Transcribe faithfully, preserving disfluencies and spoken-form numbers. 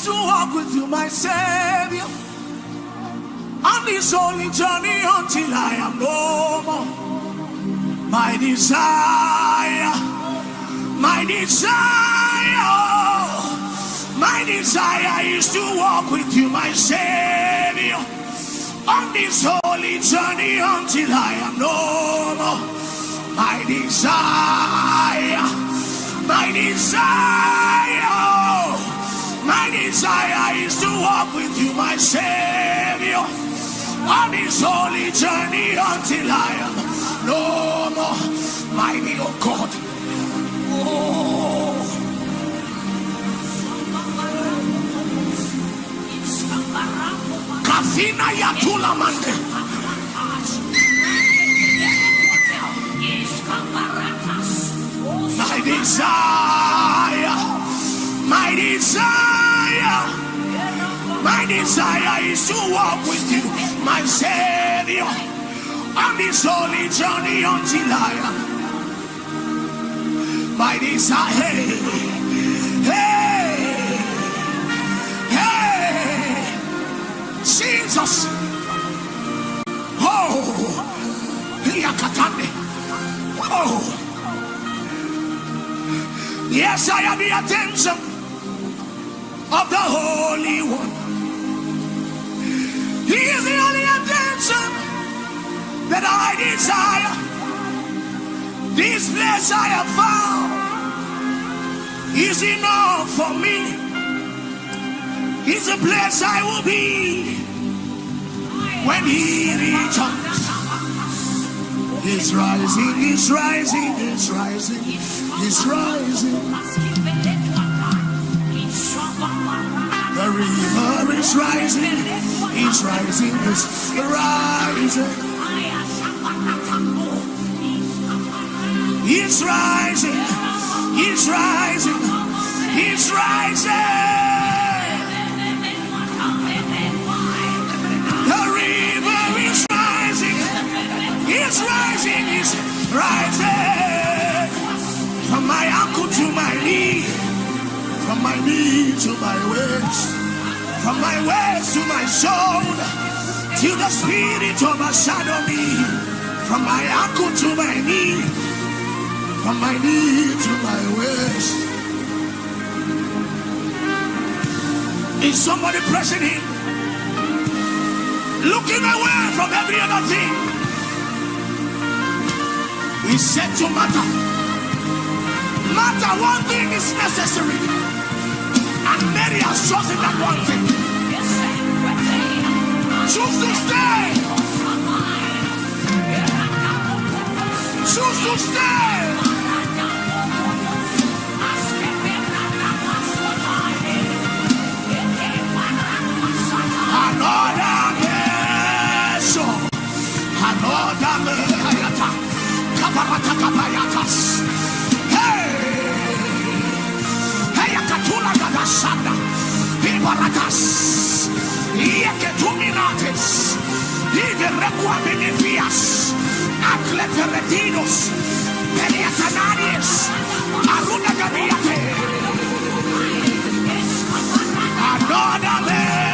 to walk with you, my Savior, on this holy journey until I am no more. My desire, my desire, my desire is to walk with you, my Savior, on this holy journey until I am no more. My desire, my desire, my desire is to walk with you, my Savior, on this holy journey until I am no more. Mighty, oh God. Oh. Kafina Yatula Mande. My desire, my desire, my desire is to walk with you, my Savior, on this holy journey until I am. My desire, hey, hey, hey, Jesus, oh, Yakatane, oh. Yes, I have the attention of the Holy One. He is the only attention that I desire. This place I have found is enough for me. It's a place I will be when He returns. He's rising, He's rising, He's rising, He's rising. The river is rising, He's rising, He's rising. He's rising, He's rising, He's rising. The river is rising, He's rising, He's rising. From my ankle to my knee, from my knee to my waist, from my waist to my shoulder, till the Spirit overshadow me. From my ankle to my knee, from my knee to my waist. Is somebody pressing in, looking away from every other thing? He said to matter, matter one thing is necessary, and Mary has chosen that one thing. Choose to stay. Choose to stay. Another measure, another measure, kaparata kapayatas. Hey, hey, akatula gadasada, ibaratas, ieketuminates, igerekwa benefias, akleferetinos, periatanarias, aruna gabiate. Another measure.